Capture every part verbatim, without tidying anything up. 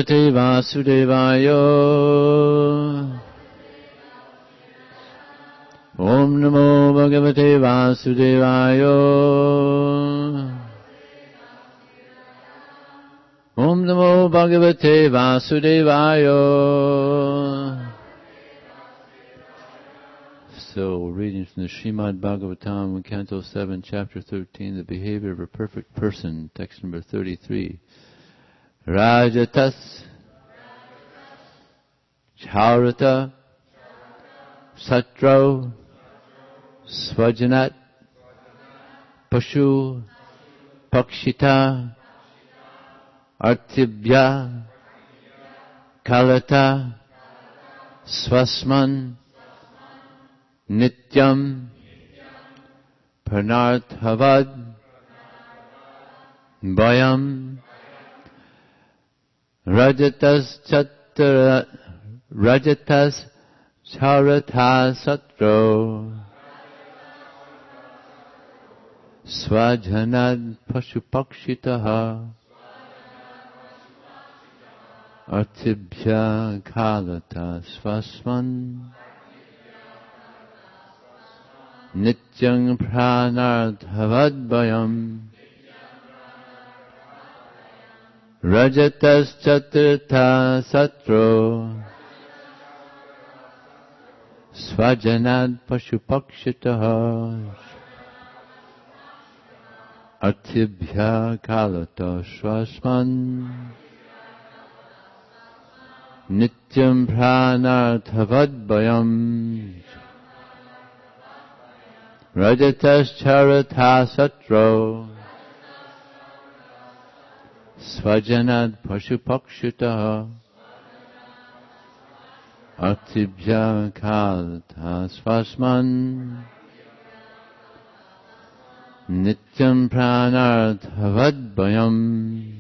Bhagavate Vasudevaya. Om Namo Bhagavate Vasudevaya. Om Namo Bhagavate Vasudevaya. So, reading from the Srimad Bhagavatam, Canto seven, Chapter thirteen, The Behavior of a Perfect Person, text number thirty-three. Rajatas, Chaurata, Satro, Svajanat, Pashu, Pakshita, Artibhya, Kalata, Swasman, Nityam, Pranarthavad, Bhayam, Rajatas Chattara, Rajatas Charatha Satro, Svajanad Pashupakshitaha, Artibhya Kalata Swasman, Nityang Pranarthavad Bhayam, Rajatas Chaturtha Satro, Svajanad Pashupakshitaha, Artibhya Kalata Swasman, Nityam Pranarthavad Bhayam, Rajatas Charatha Satro, Svajanad Pashupakshitaha, Artibhya Kalata Swasman, Nityam Pranarthavad Bhayam.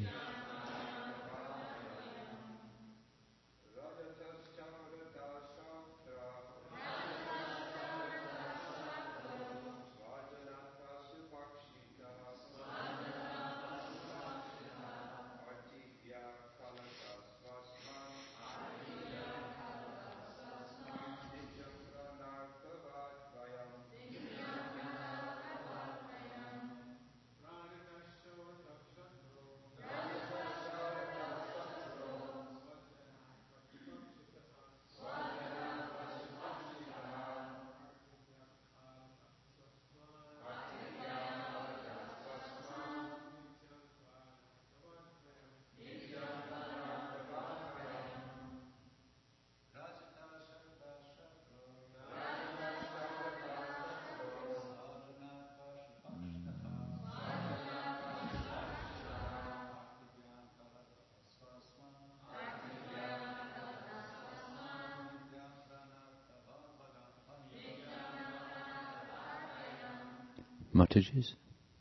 Mataji's.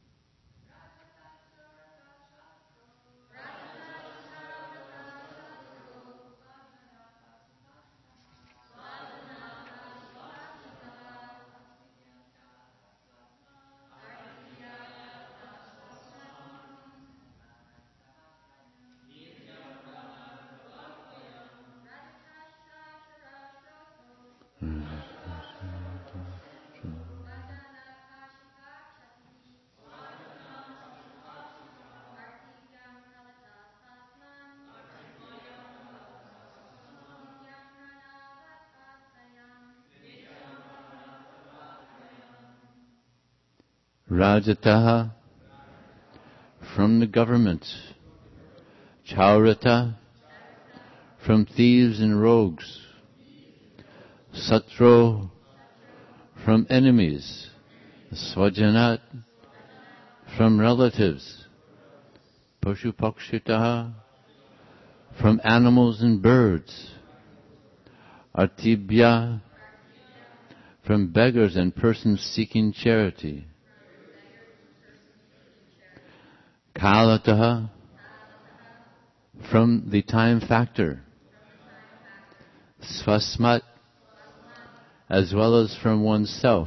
Rajataha, from the government. Chaurata, from thieves and rogues. Satro, from enemies. Svajanat, from relatives. Pashupakshitaha, from animals and birds. Artibhya, from beggars and persons seeking charity. Kalataha, from the time factor. Swasmat, as well as from oneself.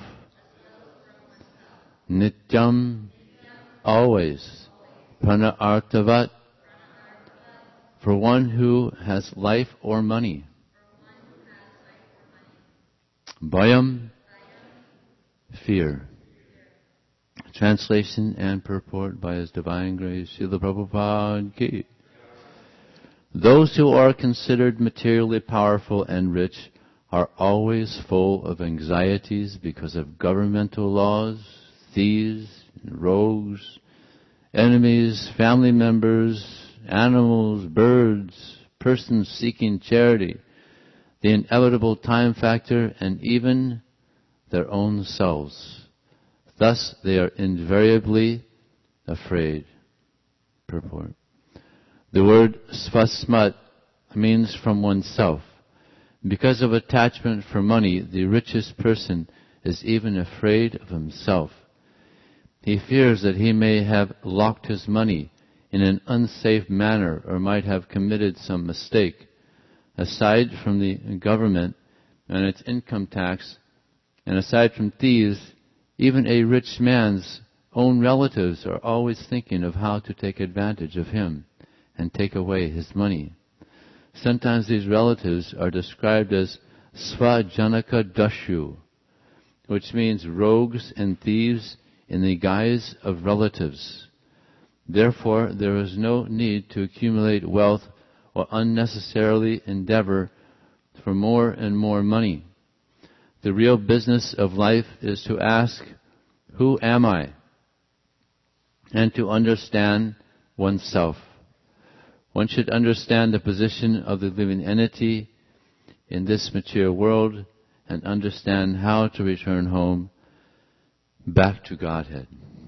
Nityam, always. Prana artavat, For one who has life or money. Bhayam, fear. Translation and purport by His Divine Grace, Srila Prabhupada Ki. Those who are considered materially powerful and rich are always full of anxieties because of governmental laws, thieves, rogues, enemies, family members, animals, birds, persons seeking charity, the inevitable time factor, and even their own selves. Thus they are invariably afraid. Purport. The word svasmat means from oneself. Because of attachment for money, the richest person is even afraid of himself. He fears that he may have locked his money in an unsafe manner or might have committed some mistake. Aside from the government and its income tax, and aside from thieves, even a rich man's own relatives are always thinking of how to take advantage of him and take away his money. Sometimes these relatives are described as svajanaka dashu, which means rogues and thieves in the guise of relatives. Therefore, there is no need to accumulate wealth or unnecessarily endeavor for more and more money. The real business of life is to ask, who am I? And to understand oneself. One should understand the position of the living entity in this material world and understand how to return home back to Godhead.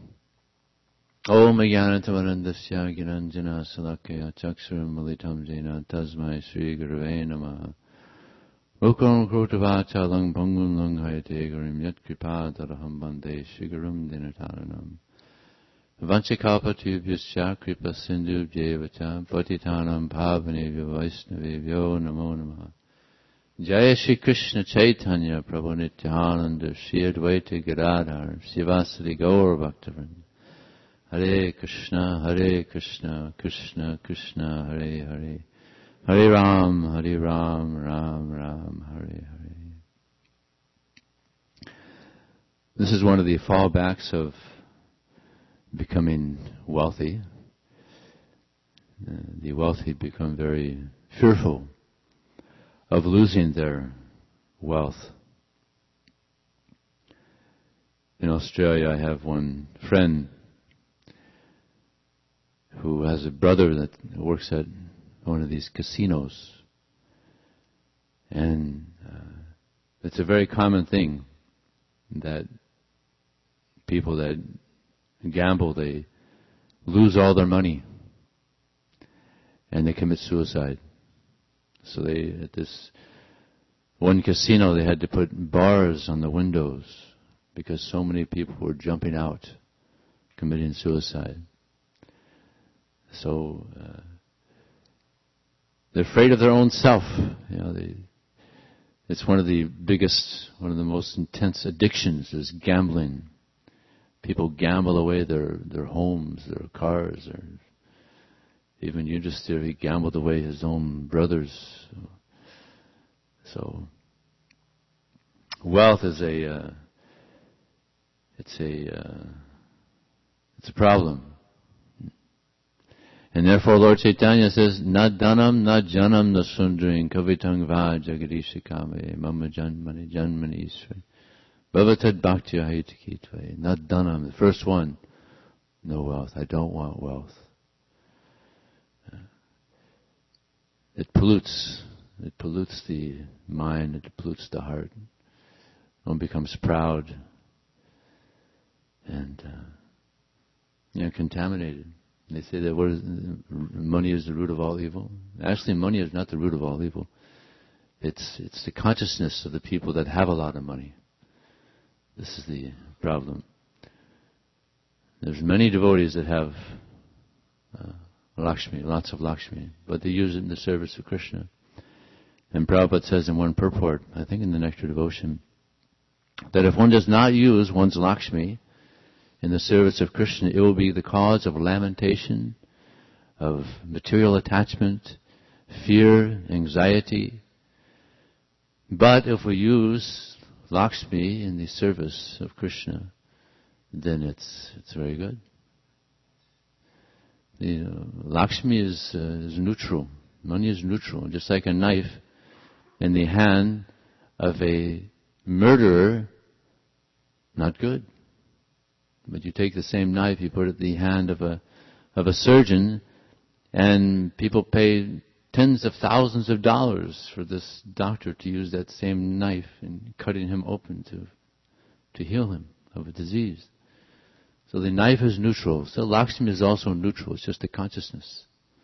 Om Jnanatamandasya Giranjana Salakaya Chaksuram Malitam Jena Tasmai Sri Gurave Namaha Mukam Krutavacha Lang Pangun Lang Hayate Gurim Yat Kripa Daraham Bande Sri Gurum Dinataranam Vanchakalpatubhyascha Kripa Sindhu Bhyevacha Patitanam Pavanevyo Vaishnavevyo Namo Namaha Jaya Shri Krishna Chaitanya Prabhu Nityananda Shri Advaita Gadadhar Sivasadi Gaur Bhaktavranda Hare Krishna, Hare Krishna, Krishna Krishna, Hare Hare, Hare Ram, Hare Ram, Ram Ram, Hare Hare. This is one of the fallbacks of becoming wealthy. Uh, the wealthy become very fearful of losing their wealth. In Australia, I have one friend who has a brother that works at one of these casinos. And uh, it's a very common thing that people that gamble, they lose all their money and they commit suicide. So they, at this one casino, they had to put bars on the windows because so many people were jumping out, committing suicide. So uh, they're afraid of their own self. You know, they, it's one of the biggest, one of the most intense addictions is gambling. People gamble away their, their homes, their cars. Or even Yudhisthira, he gambled away his own brothers. So wealth is a uh, it's a uh, it's a problem. And therefore Lord Chaitanya says, na dhanam, na janam, na sundring, kavitang va jagadishikame, mama janmani, janmani isvai, bhavatad bhaktya haitakitve. Na dhanam, the first one, no wealth. I don't want wealth. It pollutes, it pollutes the mind, it pollutes the heart. One becomes proud and, uh, you know, contaminated. They say that what is, money is the root of all evil. Actually, money is not the root of all evil. It's it's the consciousness of the people that have a lot of money. This is the problem. There's many devotees that have uh, Lakshmi, lots of Lakshmi, but they use it in the service of Krishna. And Prabhupada says in one purport, I think in the Nectar Devotion, that if one does not use one's Lakshmi in the service of Krishna, it will be the cause of lamentation, of material attachment, fear, anxiety. But if we use Lakshmi in the service of Krishna, then it's it's very good. You know, Lakshmi is uh, is neutral. Money is neutral, just like a knife in the hand of a murderer. Not good. But you take the same knife, you put it in the hand of a of a surgeon, and people pay tens of thousands of dollars for this doctor to use that same knife in cutting him open to to heal him of a disease. So the knife is neutral. So Lakshmi is also neutral. It's just a consciousness.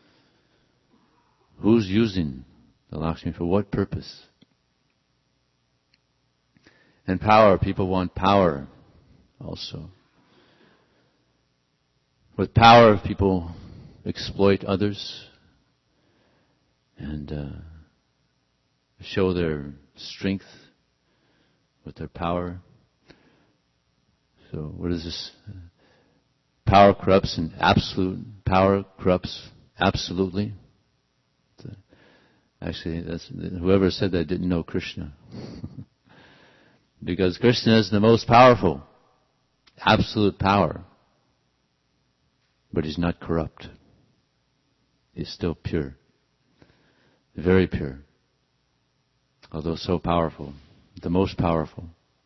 Who's using the Lakshmi for what purpose? And power. People want power also. With power, people exploit others and uh, show their strength with their power. So what is this? Power corrupts, and absolute power corrupts absolutely. Actually, that's, whoever said that didn't know Krishna. Because Krishna is the most powerful, absolute power. But he's not corrupt. He's still pure. Very pure. Although so powerful. The most powerful.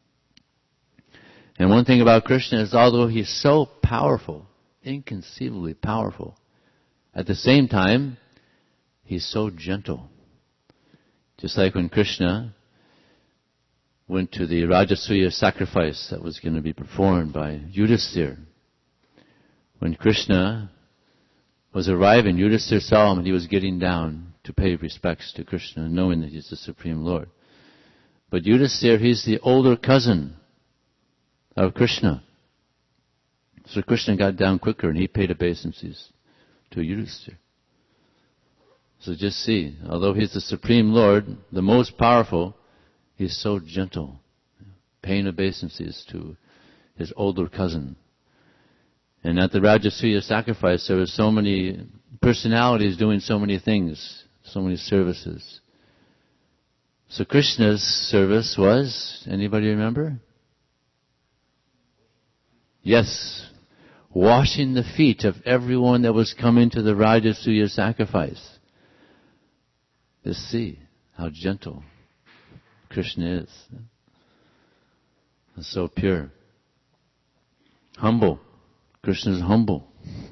And one thing about Krishna is, although he's so powerful, inconceivably powerful, at the same time, he's so gentle. Just like when Krishna went to the Rajasuya sacrifice that was going to be performed by Yudhisthira. When Krishna was arriving, Yudhisthira saw him and he was getting down to pay respects to Krishna, knowing that he's the Supreme Lord. But Yudhisthira, he's the older cousin of Krishna. So Krishna got down quicker and he paid obeisances to Yudhisthira. So just see, although he's the Supreme Lord, the most powerful, he's so gentle, paying obeisances to his older cousin. And at the Rajasuya sacrifice, there were so many personalities doing so many things, so many services. So Krishna's service was, anybody remember? Yes, washing the feet of everyone that was coming to the Rajasuya sacrifice. Just see how gentle Krishna is. And so pure. Humble. Krishna is humble.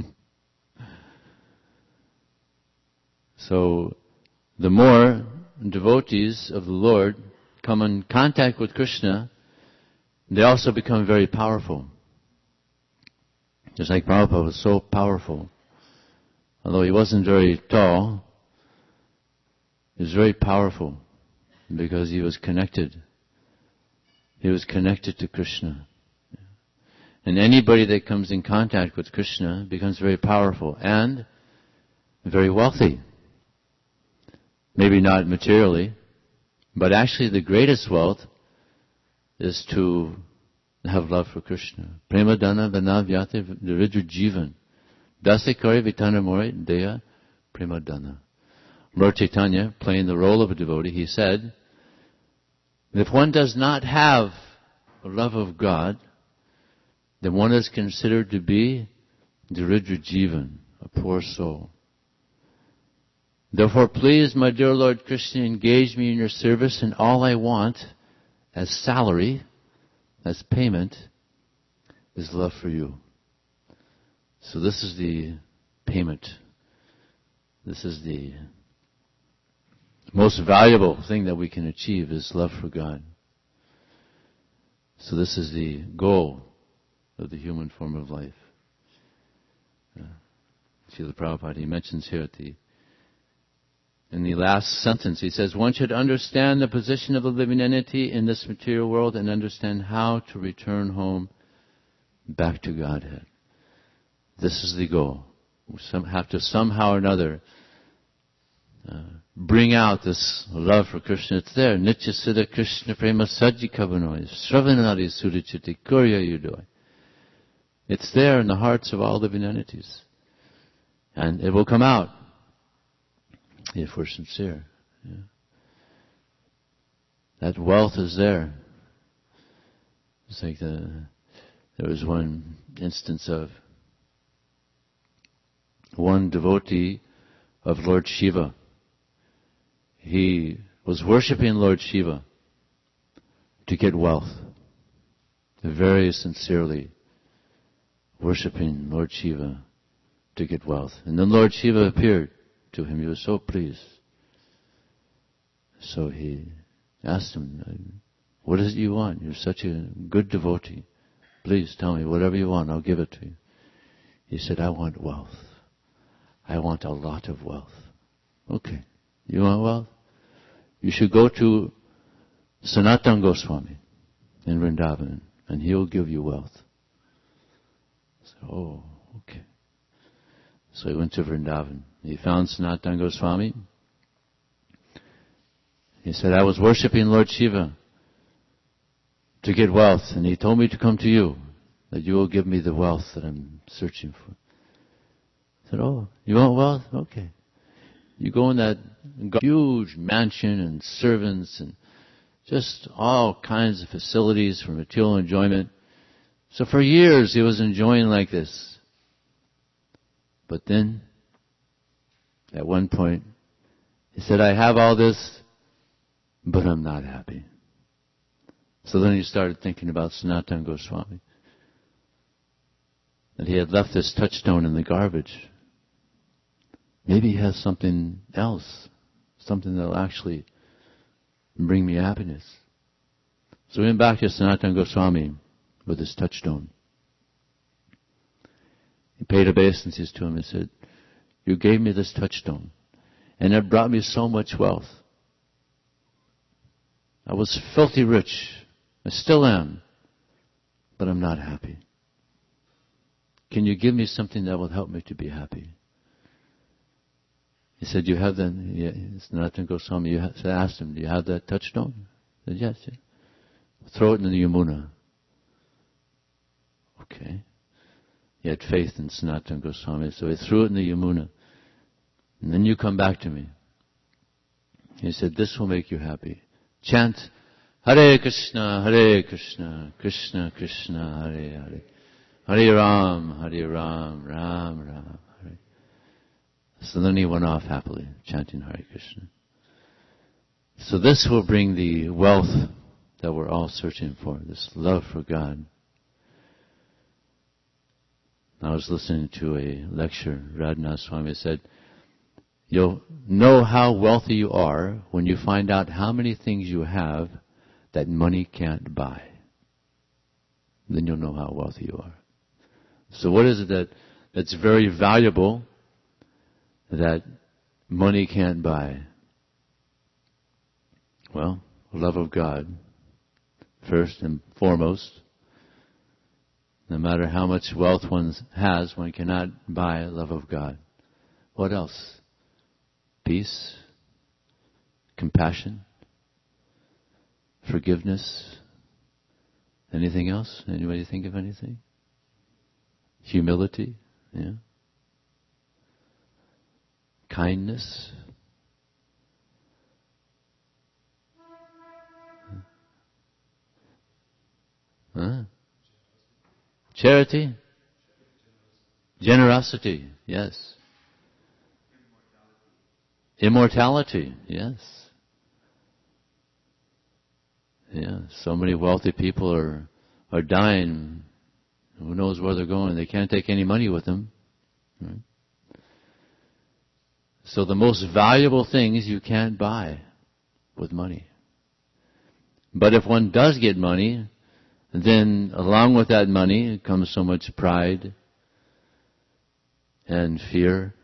So, the more devotees of the Lord come in contact with Krishna, they also become very powerful. Just like Prabhupada was so powerful. Although he wasn't very tall, he was very powerful because he was connected. He was connected to Krishna. And anybody that comes in contact with Krishna becomes very powerful and very wealthy. Maybe not materially, but actually the greatest wealth is to have love for Krishna. Prema dana vanavyate daridra jivan. Dasikari vitana more deya prema dana. Lord Chaitanya, playing the role of a devotee, he said, if one does not have the love of God, then one is considered to be daridra jivan, a poor soul. Therefore, please, my dear Lord Krishna, engage me in your service, and all I want as salary, as payment, is love for you. So this is the payment. This is the most valuable thing that we can achieve, is love for God. So this is the goal of the human form of life. Uh, Srila Prabhupada, he mentions here at the in the last sentence, he says, one should understand the position of a living entity in this material world and understand how to return home back to Godhead. This is the goal. We some, have to somehow or another uh, bring out this love for Krishna. It's there. Nitya Siddha Krishna Prema Sajji Kavanoi Sravanari Sudachiti Kurya Yudoi. It's there in the hearts of all living entities. And it will come out. if we're sincere. Yeah. That wealth is there. It's like the, there was one instance of one devotee of Lord Shiva. He was worshipping Lord Shiva to get wealth. Very sincerely worshipping Lord Shiva to get wealth. And then Lord Shiva appeared to him. He was so pleased. So he asked him, what is it you want? You're such a good devotee. Please tell me whatever you want. I'll give it to you. He said, I want wealth. I want a lot of wealth. Okay. You want wealth? You should go to Sanatana Goswami in Vrindavan, and he'll give you wealth. So, oh, okay. So he went to Vrindavan. He found Sanatana Goswami. He said, I was worshipping Lord Shiva to get wealth, and he told me to come to you, that you will give me the wealth that I'm searching for. I said, oh, you want wealth? Okay. You go in that huge mansion and servants and just all kinds of facilities for material enjoyment. So for years he was enjoying like this. But then, at one point, he said, I have all this, but I'm not happy. So then he started thinking about Sanatana Goswami. That he had left this touchstone in the garbage. Maybe he has something else, something that will actually bring me happiness. So he went back to Sanatana Goswami with his touchstone. He paid obeisances to him and said, you gave me this touchstone, and it brought me so much wealth. I was filthy rich. I still am, but I'm not happy. Can you give me something that will help me to be happy? He said, you have that, yeah, Sanatana Goswami, you have, so I asked him, do you have that touchstone? He said, yes, yeah. Throw it in the Yamuna. Okay. He had faith in Sanatana Goswami, so he threw it in the Yamuna. And then you come back to me. He said, this will make you happy. Chant, Hare Krishna, Hare Krishna, Krishna Krishna, Hare Hare. Hare Ram, Hare Ram, Ram Ram, Hare. So then he went off happily, chanting Hare Krishna. So this will bring the wealth that we're all searching for, this love for God. I was listening to a lecture. Radhanath Swami said, you'll know how wealthy you are when you find out how many things you have that money can't buy. Then you'll know how wealthy you are. So what is it that, that's very valuable that money can't buy? Well, love of God, first and foremost. No matter how much wealth one has, one cannot buy love of God. What else? Peace, compassion, forgiveness. Anything else? Anybody think of anything? Humility, yeah. Kindness. Huh? Charity. Generosity, yes. Immortality, yes. Yeah, so many wealthy people are are dying. Who knows where they're going? They can't take any money with them. Right? So the most valuable things you can't buy with money. But if one does get money, then along with that money comes so much pride and fear.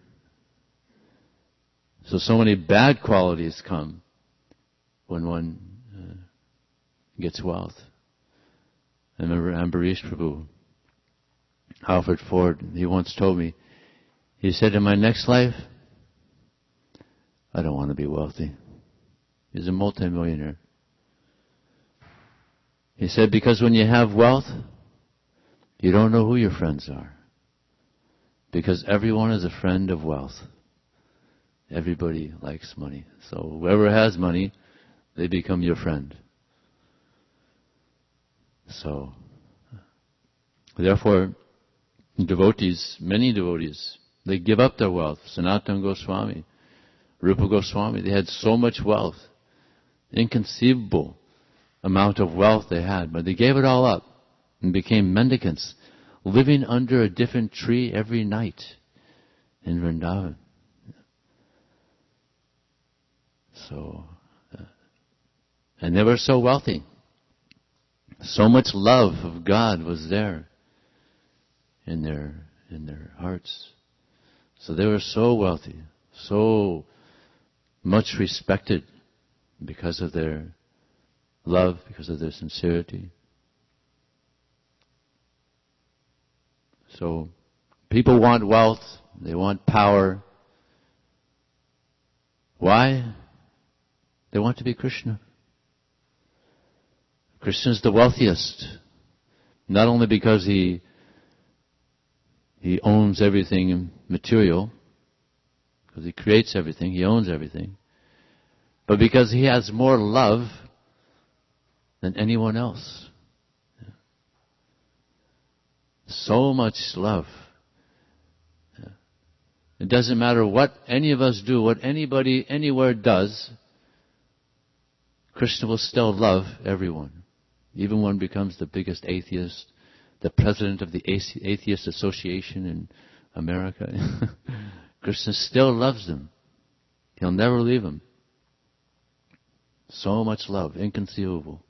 So, so many bad qualities come when one uh, gets wealth. I remember Ambarish Prabhu, Alfred Ford, he once told me, he said, in my next life, I don't want to be wealthy. He's a multimillionaire. He said, because when you have wealth, you don't know who your friends are. Because everyone is a friend of wealth. Everybody likes money. So whoever has money, they become your friend. So, therefore, devotees, many devotees, they give up their wealth. Sanatana Goswami, Rupa Goswami, they had so much wealth. Inconceivable amount of wealth they had, but they gave it all up and became mendicants, living under a different tree every night in Vrindavan. So, uh, and they were so wealthy. So much love of God was there in their in their hearts. So they were so wealthy, so much respected because of their love, because of their sincerity. So people want wealth, they want power. Why? They want to be Krishna. Krishna is the wealthiest. Not only because he he owns everything material, because he creates everything, he owns everything, but because he has more love than anyone else. So much love. It doesn't matter what any of us do, what anybody anywhere does, Krishna will still love everyone. Even one becomes the biggest atheist, the president of the Atheist Association in America. Krishna still loves them. He'll never leave them. So much love, inconceivable.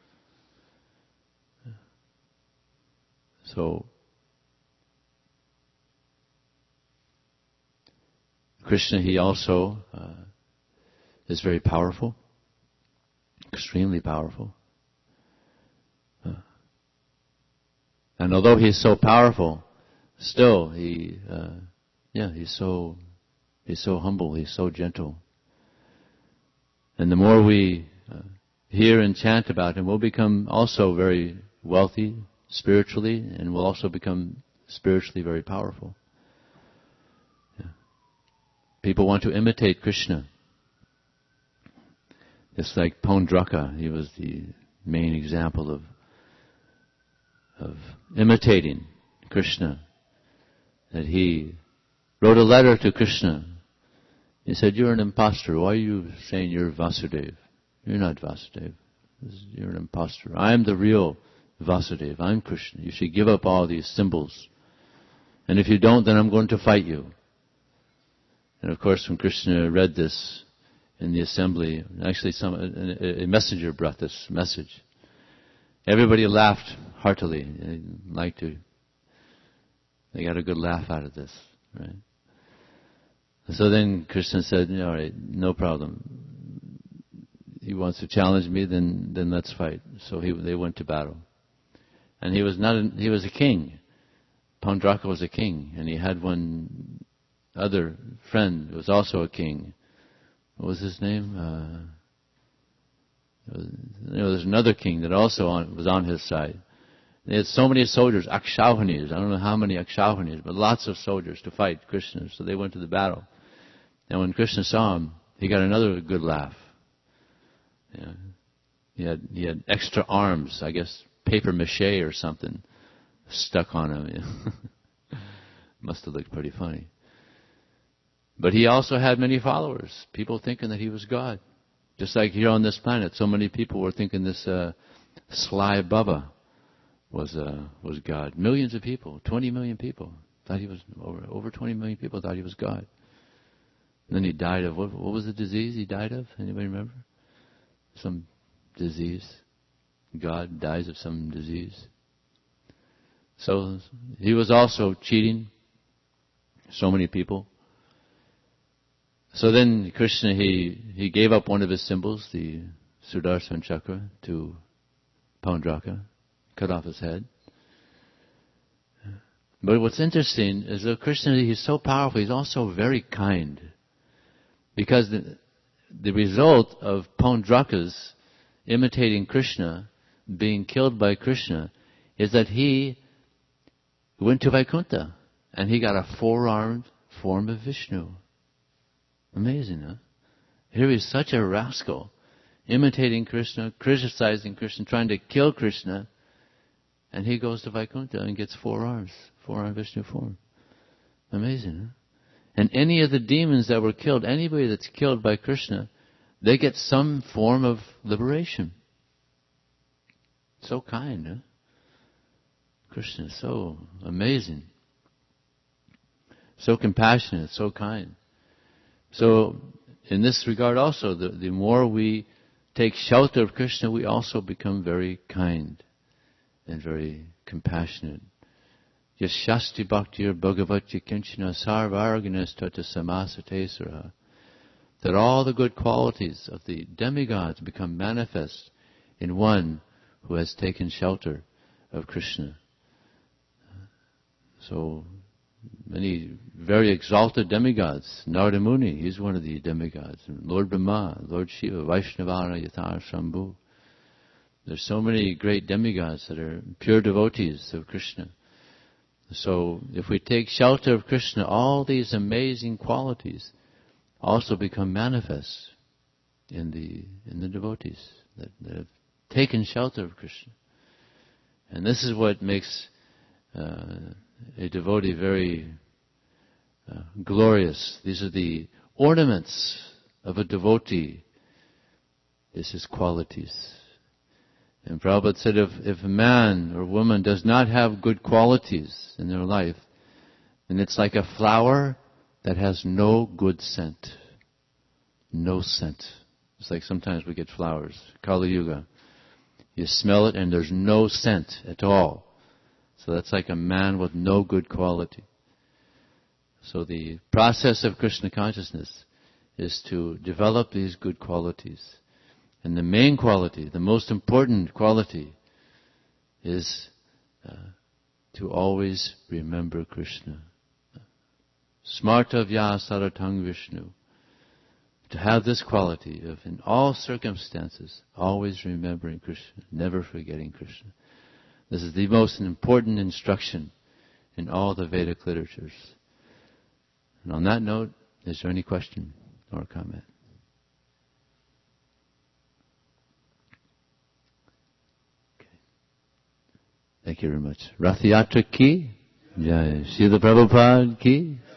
So, Krishna, he also uh, is very powerful, extremely powerful. Uh, and although he's so powerful, still he, uh, yeah, he's so, he's so humble, he's so gentle. And the more we uh, hear and chant about him, we'll become also very wealthy spiritually, and we'll also become spiritually very powerful. Yeah. People want to imitate Krishna. Just like Pondraka, he was the main example of of imitating Krishna. That he wrote a letter to Krishna. He said, "You're an imposter. Why are you saying you're Vasudeva? You're not Vasudeva. You're an imposter. I am the real Vasudeva. I'm Krishna. You should give up all these symbols. And if you don't, then I'm going to fight you." And of course, when Krishna read this in the assembly, actually some a, a messenger brought this message. Everybody laughed heartily. They liked to. They got a good laugh out of this, right? So then Krishna said, "All right, no problem. He wants to challenge me, then then let's fight." So he, they went to battle, and he was not a, he was a king. Pondraka was a king, and he had one other friend who was also a king. What was his name? Uh, was, you know, there's another king that also on, was on his side. They had so many soldiers, Akshauhinis. I don't know how many Akshauhinis, but lots of soldiers to fight Krishna. So they went to the battle. And when Krishna saw him, he got another good laugh. Yeah. He had he had extra arms, I guess paper mache or something, stuck on him. Must have looked pretty funny. But he also had many followers. People thinking that he was God. Just like here on this planet, so many people were thinking this uh, Sly Baba was uh, was God. Millions of people, twenty million people thought he was over over twenty million people thought he was God. And then he died of what? What was the disease he died of? Anybody remember? Some disease. God dies of some disease. So he was also cheating so many people. So then Krishna, he, he gave up one of his symbols, the Sudarshan Chakra, to Pondraka, cut off his head. But what's interesting is that Krishna, he's so powerful, he's also very kind. Because the, the result of Pondraka's imitating Krishna, being killed by Krishna, is that he went to Vaikuntha and he got a four-armed form of Vishnu. Amazing, huh? Here he's such a rascal, imitating Krishna, criticizing Krishna, trying to kill Krishna, and he goes to Vaikuntha and gets four arms, four-armed Vishnu form. Amazing, huh? And any of the demons that were killed, anybody that's killed by Krishna, they get some form of liberation. So kind, huh? Krishna is so amazing. So compassionate, so kind. So, in this regard also, the, the more we take shelter of Krishna, we also become very kind and very compassionate. Yashasti bhaktir bhagavatya kinchana sarvarganas tata samasate sara. That all the good qualities of the demigods become manifest in one who has taken shelter of Krishna. So, many very exalted demigods. Narada Muni, he's one of the demigods. Lord Brahma, Lord Shiva, Vaishnavara, Yathar, Shambhu. There's so many great demigods that are pure devotees of Krishna. So, if we take shelter of Krishna, all these amazing qualities also become manifest in the in the devotees that, that have taken shelter of Krishna. And this is what makes uh, a devotee very uh, glorious. These are the ornaments of a devotee. This is qualities. And Prabhupada said if, if a man or woman does not have good qualities in their life, then it's like a flower that has no good scent. No scent. It's like sometimes we get flowers, Kali Yuga. You smell it and there's no scent at all. So that's like a man with no good quality. So the process of Krishna consciousness is to develop these good qualities. And the main quality, the most important quality, is uh, to always remember Krishna. Smartavya saratang Vishnu. To have this quality of, in all circumstances, always remembering Krishna, never forgetting Krishna. This is the most important instruction in all the Vedic literatures. And on that note, is there any question or comment? Okay. Thank you very much. Rath Yatra ki, Jai. Srila Prabhupada ki.